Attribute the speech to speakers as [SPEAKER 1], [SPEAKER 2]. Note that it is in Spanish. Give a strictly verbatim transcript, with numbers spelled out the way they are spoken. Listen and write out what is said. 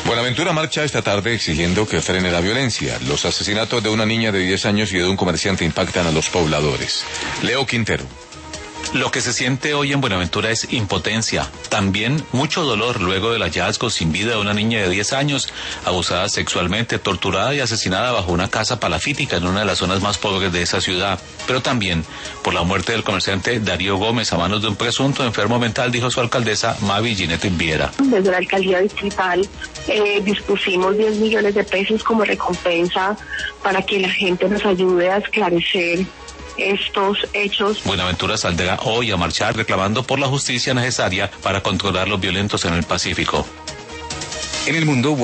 [SPEAKER 1] Buenaventura marcha esta tarde exigiendo que frene la violencia. Los asesinatos de una niña de diez años y de un comerciante impactan a los pobladores. Leo Quintero.
[SPEAKER 2] Lo que se siente hoy en Buenaventura es impotencia, también mucho dolor luego del hallazgo sin vida de una niña de diez años, abusada sexualmente, torturada y asesinada bajo una casa palafítica en una de las zonas más pobres de esa ciudad, pero también por la muerte del comerciante Darío Gómez a manos de un presunto enfermo mental, dijo su alcaldesa Mavi Ginette Viera.
[SPEAKER 3] Desde la alcaldía distrital eh, dispusimos diez millones de pesos como recompensa para que la gente nos ayude a esclarecer estos hechos.
[SPEAKER 2] Buenaventura saldrá hoy a marchar reclamando por la justicia necesaria para controlar los violentos en el Pacífico.
[SPEAKER 4] En el mundo